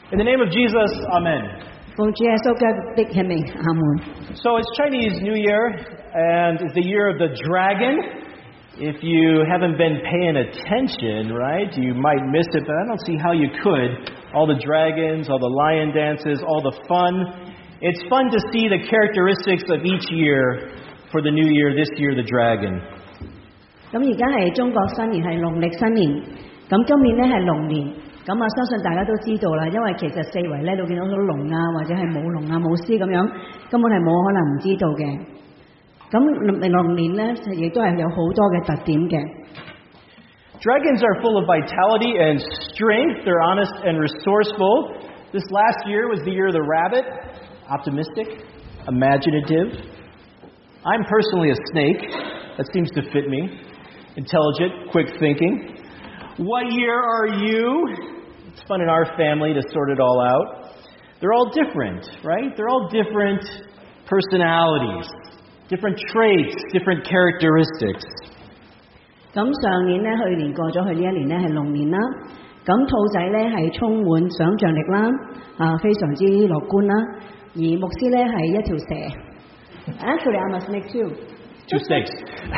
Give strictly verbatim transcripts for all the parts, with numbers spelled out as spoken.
In the name of Jesus, Amen. 奉主耶穌嘅的名，阿門。 So it's Chinese New Year, and it's the year of the dragon. If you haven't been paying attention, right, you might miss it, but I don't see how you could. All the dragons, all the lion dances, all the fun. It's fun to see the characteristics of each year for the new year, this year, the dragon. 咁而家係中國新年，係農曆新年。咁今年咧係龍年，咁啊相信大家都知道啦，因為其實四圍咧都見到好多龍啊，或者係舞龍啊、舞獅咁樣，根本係冇可能唔知道嘅。咁龍年咧亦都係有好多嘅特點嘅。 Dragons are full of vitality and strength. They're honest and resourceful. This last year was the year of the rabbit. Optimistic, imaginative. I'm personally a snake. That seems to fit me. Intelligent, quick thinking. What year are you? It's fun in our family to sort it all out. They're all different, right? They're all different personalities, different traits, different characteristics. 咁上年咧，去年過咗，去呢一年咧係龍年啦。咁兔仔咧係充滿想像力啦，啊非常之樂觀啦。而牧師咧係一條蛇。Actually, I'm a snake too. Two snakes.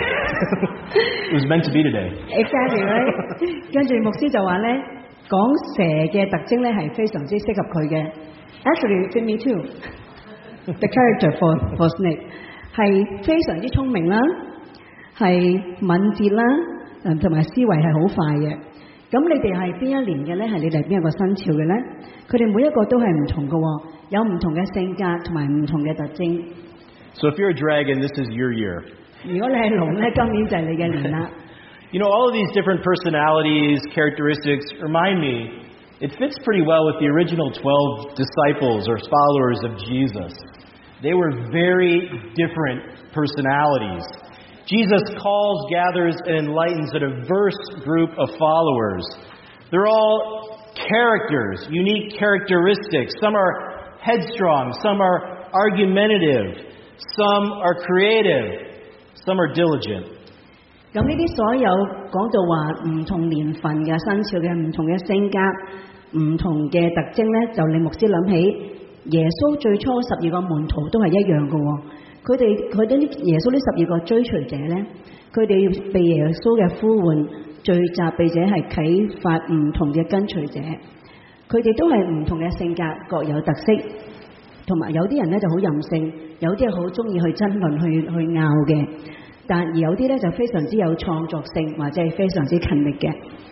It was meant to be today. Exactly, right? 跟住牧師就話咧，講蛇嘅特徵咧係非常之適合佢嘅。Actually, fit me too. The character for for snake 係非常之聰明啦，係敏捷啦，同埋思維係好快嘅。咁你哋係邊一年嘅咧？係你哋邊一個生肖嘅咧？佢哋每一個都係唔同嘅喎，有唔同嘅性格同埋唔同嘅特徵。 So if you're a dragon, this is your year. 如果你係龍咧，今年就係你嘅年啦。 You know, all of these different personalities, characteristics, remind me, it fits pretty well with the original twelve disciples or followers of Jesus. They were very different personalities. Jesus calls, gathers, and enlightens a diverse group of followers. They're all characters, unique characteristics. Some are headstrong, some are argumentative, some are creative, some are diligent. 咁呢啲所有講到話唔同年份嘅生肖嘅唔同嘅性格、唔同嘅特徵咧，就令牧師諗起耶穌最初十二個門徒都係一樣嘅喎。佢哋佢哋啲耶穌呢十二個追隨者咧，佢哋被耶穌嘅呼喚聚集，並且係啟發唔同嘅跟隨者。佢哋都係唔同嘅性格，各有特色。同埋有啲人咧就好任性，有啲係好中意去爭論、去去拗嘅。但而有啲咧就非常之有創作性，或者係非常之勤力嘅。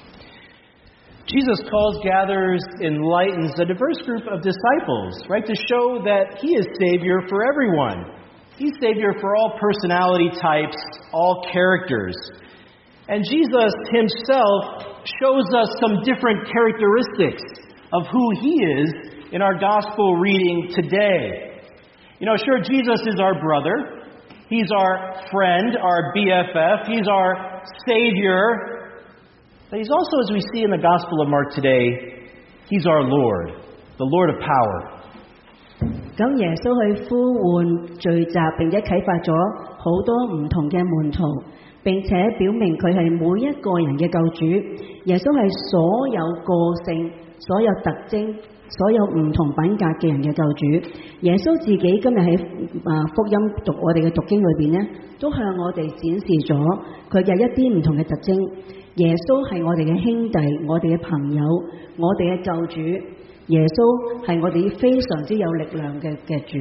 Jesus calls, gathers, enlightens a diverse group of disciples, right, to show that He is Savior for everyone. He's Savior for all personality types, all characters. And Jesus Himself shows us some different characteristics of who He is in our gospel reading today. You know, sure, Jesus is our brother. He's our friend, our B F F. He's our Savior. But He's also, as we see in the Gospel of Mark today, He's our Lord, the Lord of power. 咁耶穌去呼喚聚集，並且啟發咗好多唔同嘅門徒，並且表明佢係每一個人嘅救主。耶穌係所有個性、所有特徵、所有唔同品格嘅人嘅救主。耶穌自己今日喺啊福音讀我哋嘅讀經裏邊呢，都向我哋展示咗佢嘅一啲唔同嘅特徵。耶穌係我哋嘅兄弟，我哋嘅朋友，我哋嘅救主。耶穌係我哋非常之有力量嘅嘅主。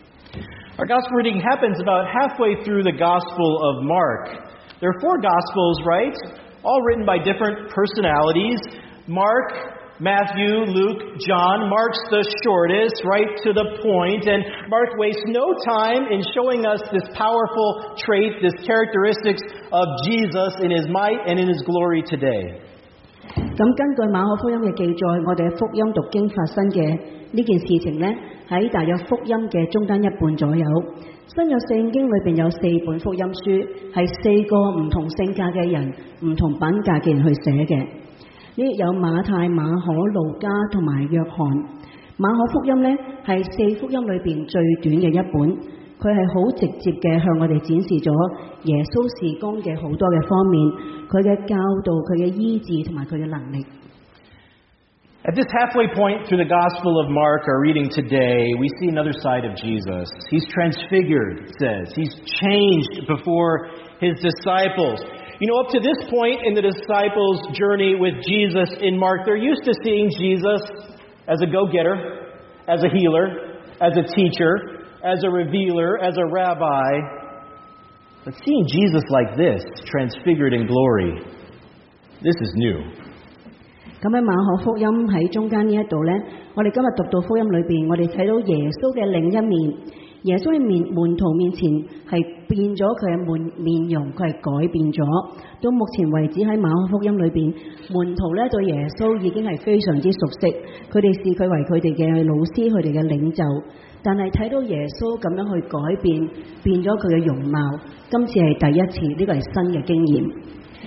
Our gospel reading happens about halfway through the Gospel of Mark. There are four Gospels, right? All written by different personalities. Mark, Matthew, Luke, John. Mark's the shortest, right to the point. And Mark wastes no time in showing us this powerful trait, this characteristics of Jesus in His might and in His glory today. 咁根據馬可福音嘅記載，我哋嘅福音讀經發生嘅呢件事情呢，喺大約福音嘅中間一半左右。新約聖經裏邊有四本福音書，係四個唔同性格嘅人、唔同品格嘅人去寫嘅。呢有馬太、馬可、路加同埋約翰。馬可福音呢，係四福音裏邊最短嘅一本。佢係好直接嘅向我哋展示咗耶穌事工嘅好多嘅方面，佢嘅教導、佢嘅醫治同埋佢嘅能力。 At this halfway point through the Gospel of Mark, our reading today, we see another side of Jesus. He's transfigured, it says. He's changed before his disciples. You know, up to this point in the disciples' journey with Jesus in Mark, they're used to seeing Jesus as a go-getter, as a healer, as a teacher, as a revealer, as a rabbi. But seeing Jesus like this, transfigured in glory, this is new. 咁喺馬可福音喺中間呢一度呢，我哋今日讀到福音裏邊，我哋睇到耶穌嘅另一面。耶穌喺面門徒面前係變咗佢嘅面面容，佢係改變咗。到目前為止喺馬可福音裏邊，門徒咧對耶穌已經係非常之熟悉，佢哋視佢為佢哋嘅老師，佢哋嘅領袖。但係睇到耶穌咁樣去改變，變咗佢嘅容貌，今次係第一次，呢個係新嘅經驗。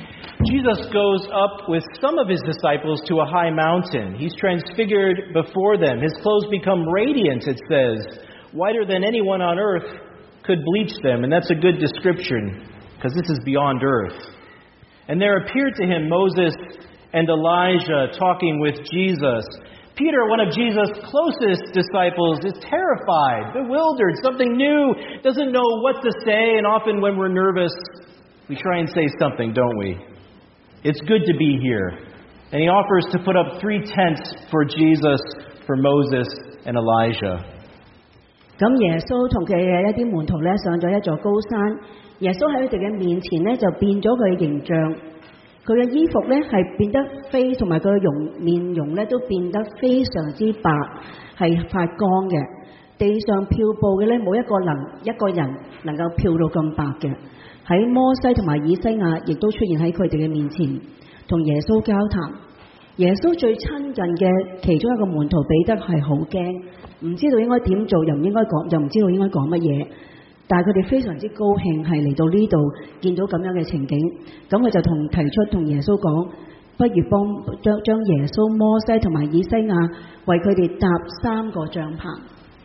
Jesus goes up with some of his disciples to a high mountain. He's transfigured before them. His clothes become radiant, it says, whiter than anyone on earth could bleach them. And that's a good description, because this is beyond earth. And there appeared to him Moses and Elijah talking with Jesus. Peter, one of Jesus' closest disciples, is terrified, bewildered, something new, doesn't know what to say. And often when we're nervous, we try and say something, don't we? It's good to be here. And he offers to put up three tents for Jesus, for Moses, and Elijah. 咁耶穌同佢嘅一啲門徒咧上咗一座高山，耶穌喺佢哋嘅面前咧就變咗佢嘅形象，佢嘅衣服咧係變得非，同埋佢嘅容面容咧都變得非常之白，係發光嘅。地上漂布嘅咧冇一個能一個人能夠漂到咁白嘅。喺摩西同埋以西亞亦都出現喺佢哋嘅面前，同耶穌交談。耶穌最親近嘅其中一個門徒彼得係好驚，唔知道應該點做，又唔應該講，又唔知道應該講乜嘢。但係佢哋非常之高興，係嚟到呢度見到咁樣嘅情景，咁佢就同提出同耶穌講，不如幫將將耶穌、摩西同埋以西亞為佢哋搭三個帳篷。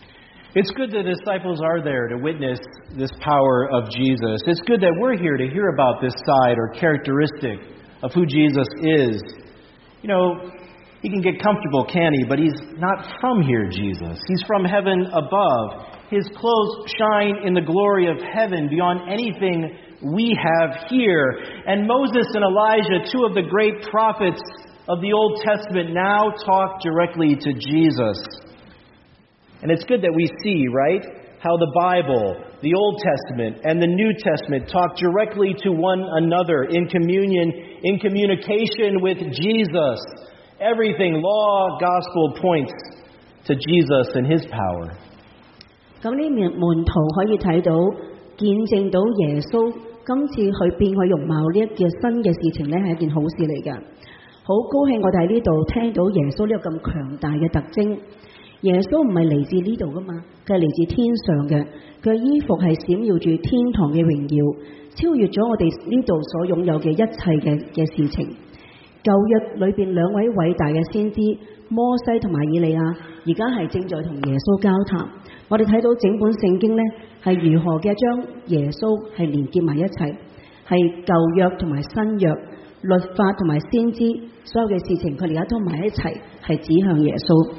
It's good that the disciples are there to witness this power of Jesus. It's good that we're here to hear about this side or characteristic of who Jesus is. You know, he can get comfortable, can he? But he's not from here, Jesus. He's from heaven above. His clothes shine in the glory of heaven beyond anything we have here. And Moses and Elijah, two of the great prophets of the Old Testament, now talk directly to Jesus. And it's good that we see, right, how the Bible, the Old Testament, and the New Testament talk directly to one another in communion, in communication with Jesus. Everything, law, gospel, points to Jesus and his power. 咁呢面門徒可以睇到、見證到耶穌今次去變佢容貌呢一件新嘅事情呢，係一件好事嚟㗎。好高興我哋喺呢度聽到耶穌呢個咁強大嘅特徵。耶穌唔係嚟自呢度噶嘛，佢係嚟自天上嘅，佢嘅衣服係閃耀住天堂嘅榮耀，超越咗我哋呢度所擁有嘅一切嘅嘅事情。舊約裏邊兩位偉大嘅先知摩西同埋以利亞，而家係正在同耶穌交談。我哋睇到整本聖經呢，係如何嘅將耶穌係連結埋一齊，係舊約同埋新約、律法同埋先知所有嘅事情，佢哋而家都埋一齊，係指向耶穌。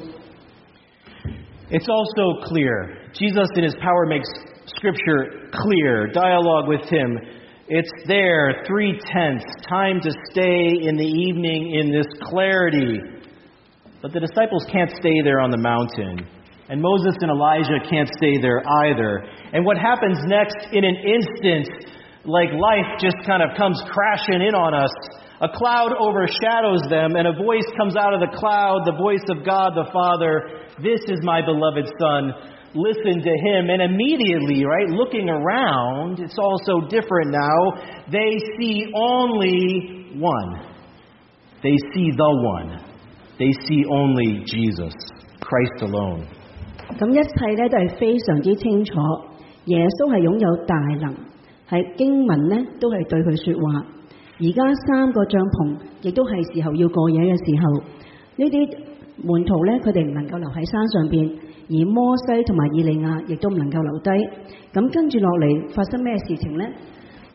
It's also clear. Jesus in his power makes Scripture clear. Dialogue with him. It's there. Three tenths. Time to stay in the evening in this clarity. But the disciples can't stay there on the mountain. And Moses and Elijah can't stay there either. And what happens next in an instant, like life just kind of comes crashing in on us. A cloud overshadows them, and a voice comes out of the cloud, the voice of God the Father. This is my beloved Son. Listen to him. And immediately, right, looking around, it's all so different now. They see only one. They see the one. They see only Jesus, Christ alone. 咁一切咧都係非常之清楚，耶穌係擁有大能，係經文咧都係對佢說話。而家三個帳篷亦都係時候要過夜嘅時候，呢啲門徒咧佢哋唔能夠留喺山上邊，而摩西同埋以利亞亦都唔能夠留低。咁跟住落嚟發生咩事情呢？突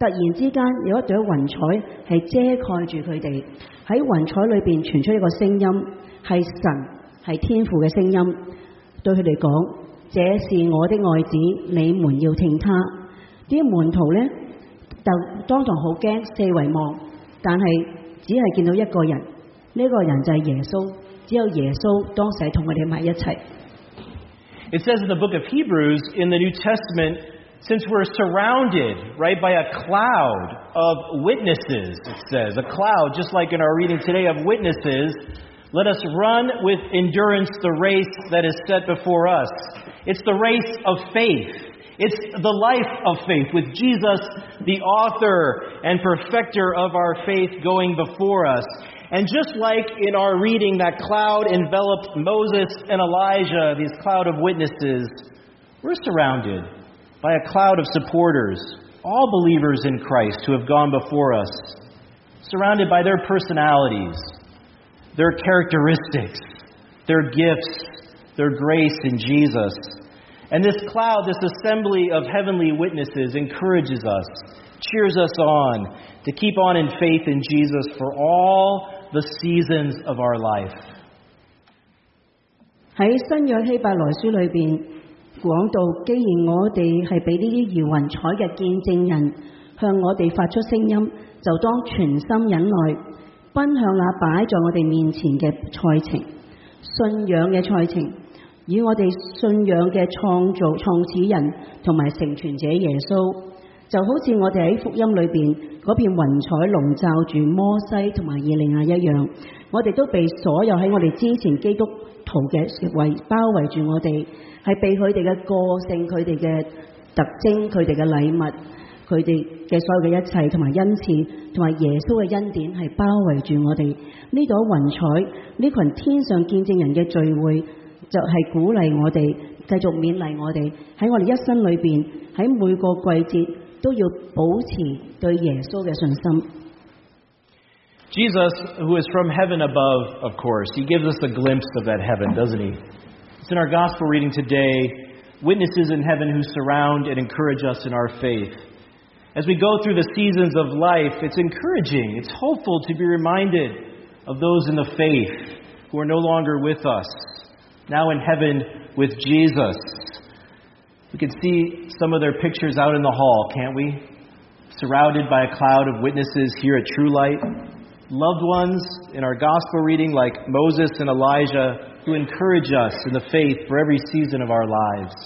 突然之間有一朵雲彩係遮蓋住佢哋，喺雲彩裏邊傳出一個聲音，係神係天父嘅聲音，對佢哋講：這是我的愛子，你們要聽他。啲門徒呢，就當堂好驚，四圍望，但係只係見到一個人，呢、這個人就係耶穌，只有耶穌當時係同佢哋埋一齊。 It says in the book of Hebrews in the New Testament, since we're surrounded, right, by a cloud of witnesses, it says, a cloud, just like in our reading today, of witnesses, let us run with endurance the race that is set before us. It's the race of faith. It's the life of faith, with Jesus, the author and perfecter of our faith, going before us. And just like in our reading, that cloud enveloped Moses and Elijah, this cloud of witnesses, we're surrounded by a cloud of supporters, all believers in Christ who have gone before us, surrounded by their personalities, their characteristics, their gifts, their grace in Jesus. And this cloud, this assembly of heavenly witnesses encourages us, cheers us on to keep on in faith in Jesus for all the seasons of our life. 喺新約希伯來書裏邊講到，既然我哋係俾呢啲如雲彩嘅見證人向我哋發出聲音，就當全心忍耐，奔向那擺在我哋面前嘅賽程，信仰嘅賽程，與我哋信仰嘅創造創始人同埋成全者耶穌，就好似我哋喺福音裏邊嗰片雲彩籠罩住摩西同埋以利亞一樣，我哋都被所有喺我哋之前基督徒嘅圍包圍住我哋，係被佢哋嘅個性、佢哋嘅特徵、佢哋嘅禮物、佢哋嘅所有嘅一切同埋恩賜同埋耶穌嘅恩典係包圍住我哋。呢朵雲彩，呢群天上見證人嘅聚會，就係鼓勵我哋，繼續勉勵我哋喺我哋一生裏邊，喺每個季節都要保持對耶穌嘅信心。 Jesus, who is from heaven above, of course, he gives us a glimpse of that heaven, doesn't he? It's in our gospel reading today, witnesses in heaven who surround and encourage us in our faith. As we go through the seasons of life, it's encouraging, it's hopeful to be reminded of those in the faith who are no longer with us, now in heaven with Jesus. We can see some of their pictures out in the hall, can't we? Surrounded by a cloud of witnesses here at True Light. Loved ones in our gospel reading like Moses and Elijah who encourage us in the faith for every season of our lives.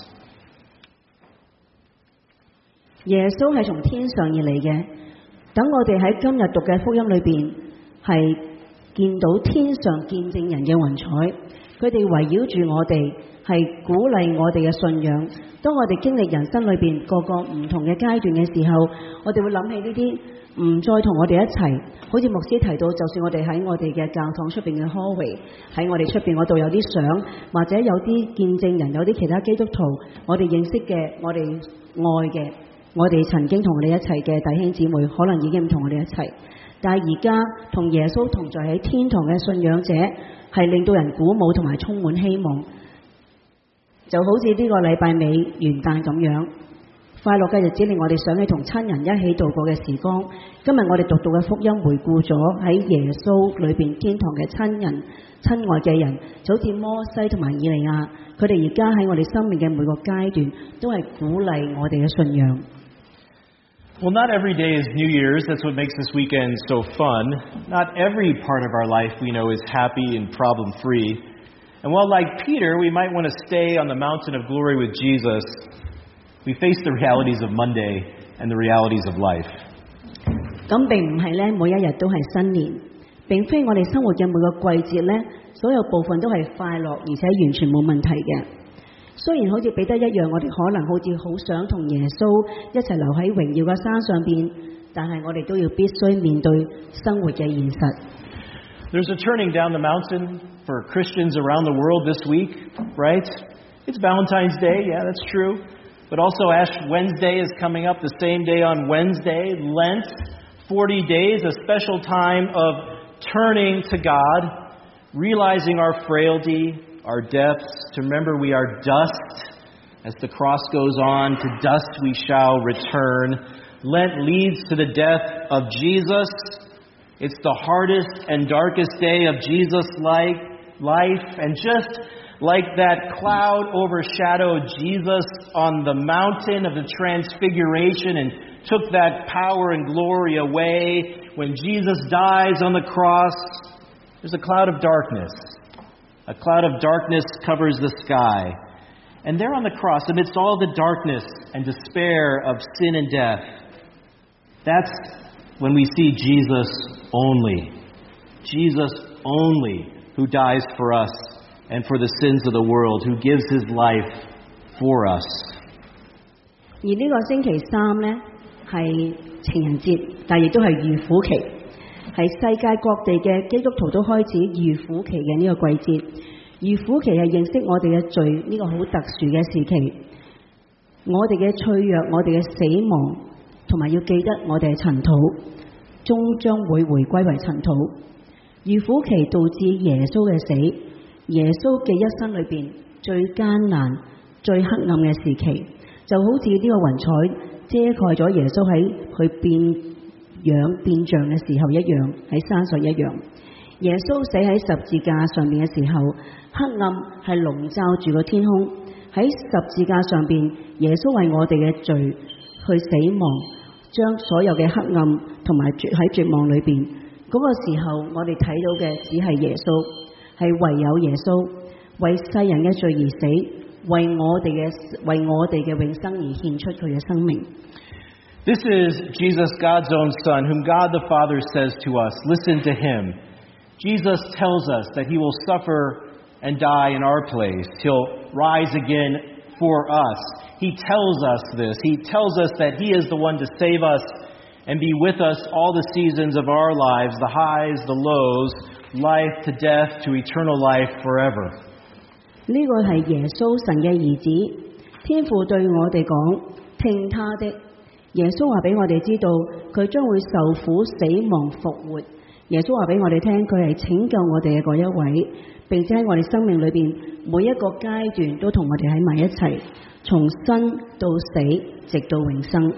耶穌係從天上而嚟嘅，等我哋喺今日讀嘅福音裏邊係見到天上見證人嘅雲彩，佢哋圍繞住我哋，係鼓勵我哋嘅信仰。當我哋經歷人生裏邊個個唔同嘅階段嘅時候，我哋會諗起呢啲唔再同我哋一齊，好似牧師提到，就算我哋喺我哋嘅教堂出邊嘅 hallway， 喺我哋出邊嗰度有啲相，或者有啲見證人，有啲其他基督徒，我哋認識嘅，我哋愛嘅，我哋曾經同我哋一齊嘅弟兄姊妹，可能已經唔同我哋一齊，但係而家同耶穌同在喺天堂嘅信仰者，係令到人鼓舞同埋充滿希望，就好似呢個禮拜尾元旦咁樣。快樂嘅日子令我哋想起同親人一起度過嘅時光。今日我哋讀到嘅福音回顧咗喺耶穌裏邊天堂嘅親人、親愛嘅人，就好似摩西同埋以利亞，佢哋而家喺我哋生命嘅每個階段都係鼓勵我哋嘅信仰。 Well, not every day is New Year's. That's what makes this weekend so fun. Not every part of our life we know is happy and problem-free. And while like Peter, we might want to stay on the mountain of glory with Jesus, we face the realities of Monday and the realities of life. 咁並唔係咧，每一日都係新年，並非我哋生活嘅每個季節咧，所有部分都係快樂，而且完全冇問題嘅。雖然好似彼得一樣，我哋可能好似好想同耶穌一齊留喺榮耀嘅山上邊，但係我哋都要必須面對生活嘅現實。 There's a turning down the mountain for Christians around the world this week, right? It's Valentine's Day, yeah, that's true. But also Ash Wednesday is coming up, the same day on Wednesday. Lent, forty days, a special time of turning to God, realizing our frailty, our depths, to remember we are dust. As the cross goes on, to dust we shall return. Lent leads to the death of Jesus. It's the hardest and darkest day of Jesus' life. And just like that cloud overshadowed Jesus on the mountain of the Transfiguration and took that power and glory away, when Jesus dies on the cross, there's a cloud of darkness. A cloud of darkness covers the sky. And there on the cross, amidst all the darkness and despair of sin and death, that's when we see Jesus only. Jesus only, who dies for us and for the sins of the world, who gives his life for us. 而呢個星期三呢，係情人節，但亦都係預苦期，係世界各地嘅基督徒都開始預苦期嘅呢個季節。預苦期係認識我哋嘅罪呢個好特殊嘅時期，我哋嘅脆弱，我哋嘅死亡，同埋要記得我哋係塵土，終將會回歸為塵土。預苦期導致耶穌嘅死，耶穌嘅一生裏邊最艱難、最黑暗嘅時期，就好似呢個雲彩遮蓋咗耶穌喺佢變樣變像嘅時候一樣，喺山上一樣。耶穌死喺十字架上面嘅時候，黑暗係籠罩住個天空。喺十字架上邊，耶穌為我哋嘅罪去死亡，將所有嘅黑暗同埋絕喺絕望裏邊。嗰、那個時候，我哋睇到嘅只係耶穌，係唯有耶穌為世人嘅罪而死，為我哋嘅為我哋嘅永生而獻出佢嘅生命。 This is Jesus, God's own Son, whom God the Father says to us, listen to him. Jesus tells us that he will suffer and die in our place. He'll rise again for us. He tells us this. He tells us that he is the one to save us and be with us all the seasons of our lives, the highs, the lows, life to death, to eternal life forever. 呢個係耶穌神嘅兒子，天父對我哋講，聽他的。耶穌話俾我哋知道，佢將會受苦、死亡、復活。耶穌話俾我哋聽，佢係拯救我哋嘅嗰一位，並且喺我哋生命裏邊每一個階段都同我哋喺埋一齊，從生到死，直到永生。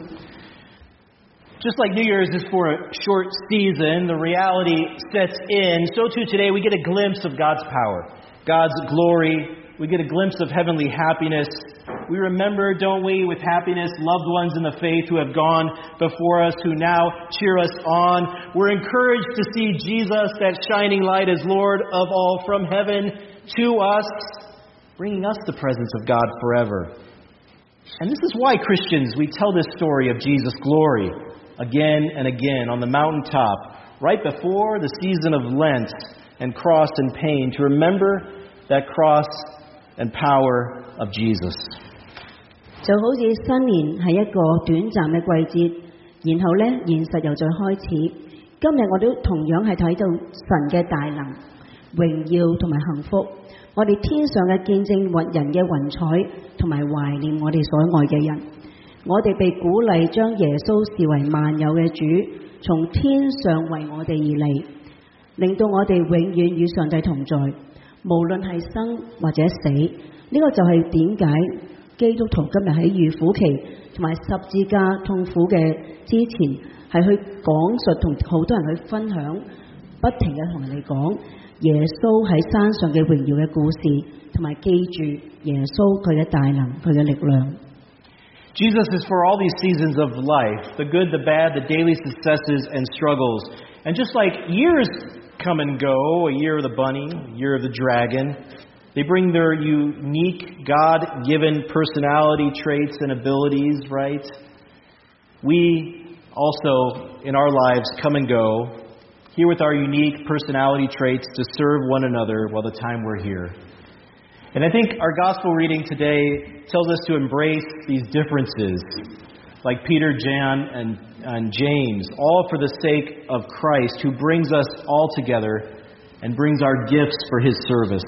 Just like New Year's is for a short season, the reality sets in. So too today we get a glimpse of God's power, God's glory. We get a glimpse of heavenly happiness. We remember, don't we, with happiness, loved ones in the faith who have gone before us, who now cheer us on. We're encouraged to see Jesus, that shining light as Lord of all, from heaven to us, bringing us the presence of God forever. And this is why, Christians, we tell this story of Jesus' glory again and again on the mountaintop, right before the season of Lent and cross and pain, to remember that cross and power of Jesus. 就好似新年係一個短暫嘅季節，然後呢現實又再開始。今日我哋都同樣係睇到神嘅大能、榮耀同埋幸福。我哋天上嘅見證或人嘅雲彩，同埋懷念我哋所愛嘅人。我哋被鼓勵將耶穌視為萬有嘅主，從天上為我哋而嚟，令到我哋永遠與上帝同在。無論係生或者死，呢、這個就係點解基督徒今日喺預苦期同埋十字架痛苦嘅之前，係去講述同好多人去分享，不停嘅同人哋講耶穌喺山上嘅榮耀嘅故事，同埋記住耶穌佢嘅大能，佢嘅力量。 Jesus is for all these seasons of life, the good, the bad, the daily successes and struggles. And just like years come and go, a year of the bunny, a year of the dragon, they bring their unique, God-given personality traits and abilities, right? We also, in our lives, come and go, here with our unique personality traits to serve one another while the time we're here. And I think our gospel reading today tells us to embrace these differences, like Peter, John, and, and James, all for the sake of Christ, who brings us all together and brings our gifts for his service.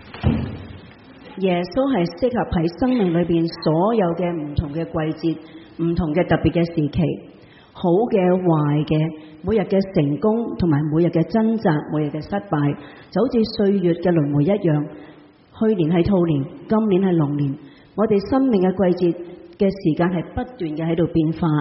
耶穌係適合喺生命裏邊所有嘅唔同嘅季節、唔同嘅特別嘅時期，好嘅、壞嘅，每日嘅成功同埋每日嘅掙扎、每日嘅失敗，就好似歲月嘅輪迴一樣。去年係兔年，今年係龍年，我哋生命嘅季節嘅時間係不斷嘅喺度變化，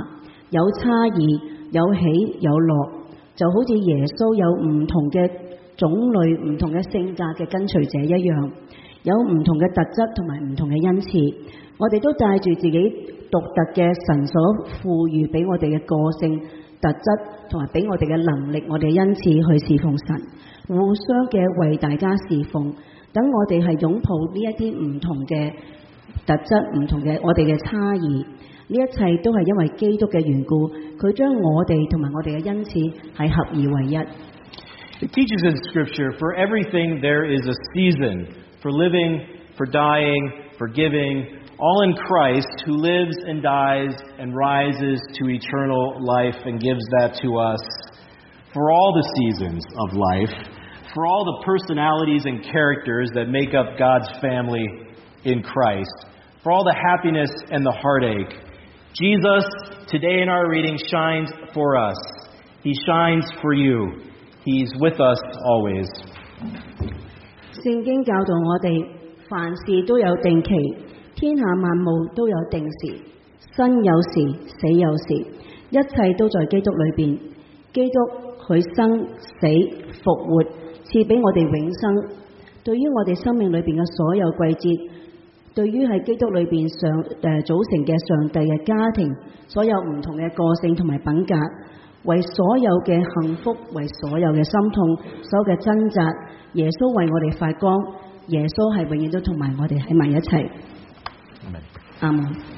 有差異，有喜有樂，就好似耶穌有唔同嘅種類、唔同嘅性格嘅跟隨者一樣，有唔同嘅特質同埋唔同嘅恩賜。我哋都帶住自己獨特嘅神所賦予俾我哋嘅個性特質，同埋俾我哋嘅能力，我哋恩賜去侍奉神，互相嘅為大家侍奉。等我哋係擁抱呢一啲唔同嘅特質，唔同嘅我哋嘅差異，呢一切都係因為基督嘅緣故，佢將我哋同埋我哋嘅恩賜係合而為一。 It teaches in Scripture, for everything there is a season, for living, for dying, for giving, all in Christ, who lives and dies and rises to eternal life and gives that to us, for all the seasons of life, for all the personalities and characters that make up God's family in Christ, for all the happiness and the heartache. Jesus, today in our reading, shines for us. He shines for you. He's with us always. 聖經教導我哋，凡事都有定期，天下萬物都有定時，生有時，死有時，一切都在基督裏邊。基督佢生死復活，賜俾我哋永生。對於我哋生命裏邊嘅所有季節，對於喺基督裏邊上誒、呃、組成嘅上帝嘅家庭，所有唔同嘅個性同埋品格，為所有嘅幸福，為所有嘅心痛，所有嘅掙扎，耶穌為我哋發光，耶穌係永遠都同埋我哋喺埋一齊。阿門。